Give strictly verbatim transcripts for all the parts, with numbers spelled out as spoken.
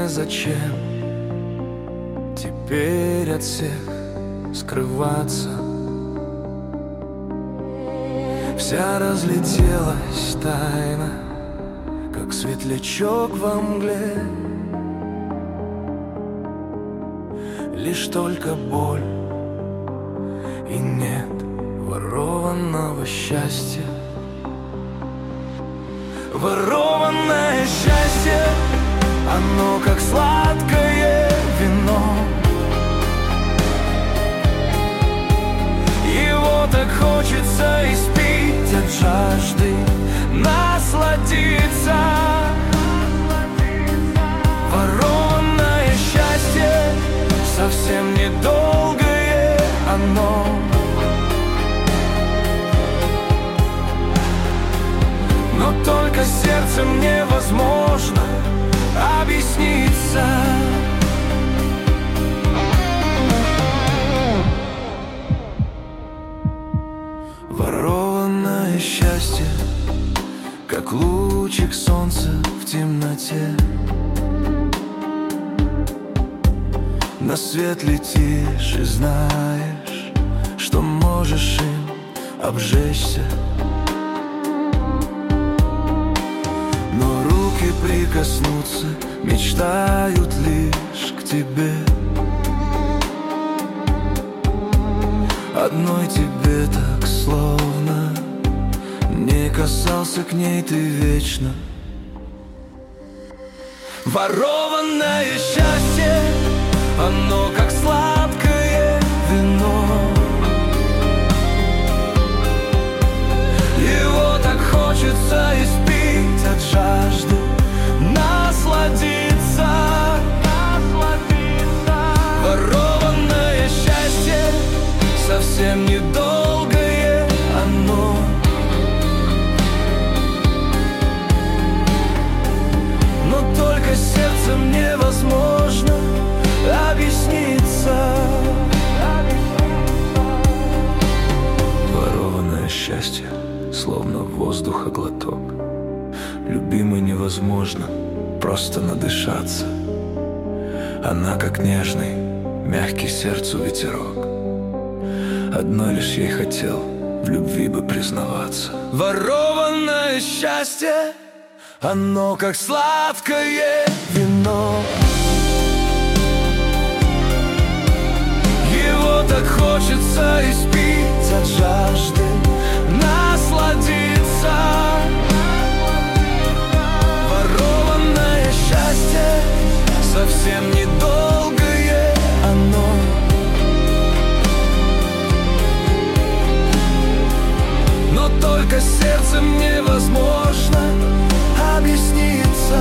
незачем теперь от всех скрываться. Вся разлетелась тайна, как светлячок во мгле. Лишь только боль, и нет ворованного счастья. Ворованное счастье, оно как сладкое вино. Его так хочется испить от жажды, насладиться. Ворованное счастье, совсем недолгое оно. Но только сердцем невозможно объясниться. Ворованное счастье, как лучик солнца в темноте. На свет летишь и знаешь, что можешь им обжечься. Но руки прикоснуться мечтают лишь к тебе. Одной тебе так словно не касался к ней ты вечно. Ворованное счастье, оно как сладкое вино. Его так хочется испить от жажды, насладиться. Ворованное счастье, совсем недолгое оно. Но только сердцем невозможно объясниться. Ворованное счастье, словно воздуха глоток. Любимой невозможно просто надышаться. Она как нежный, мягкий сердцу ветерок. Одной лишь ей хотел в любви бы признаваться. Ворованное счастье, оно как сладкое вино. Его так хочется испить от жажды, насладиться. Ворованное счастье, совсем недолгое оно. Но только сердцем невозможно объясниться.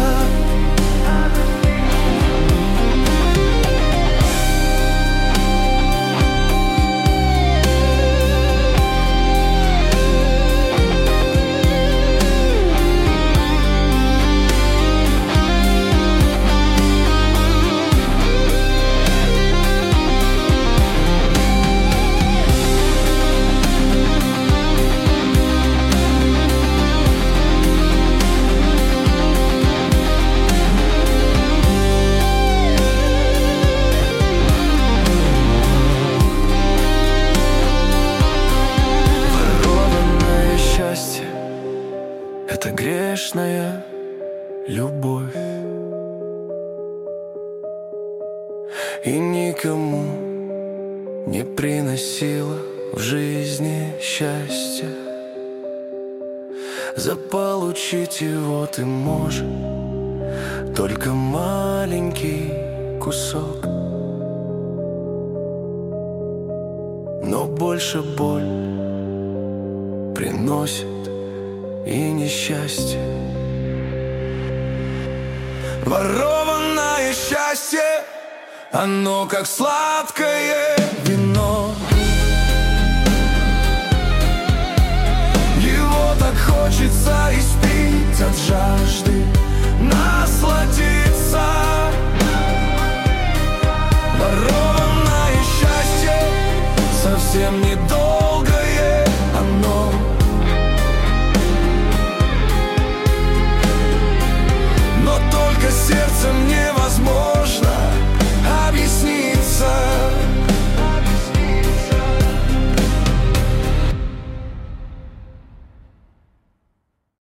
Это грешная любовь, и никому не приносила в жизни счастья. Заполучить его ты можешь только маленький кусок, но больше боль приносит и несчастье. Ворованное счастье, оно как сладкое вино. Его так хочется испить от жажды, насладиться. Ворованное счастье, совсем недолго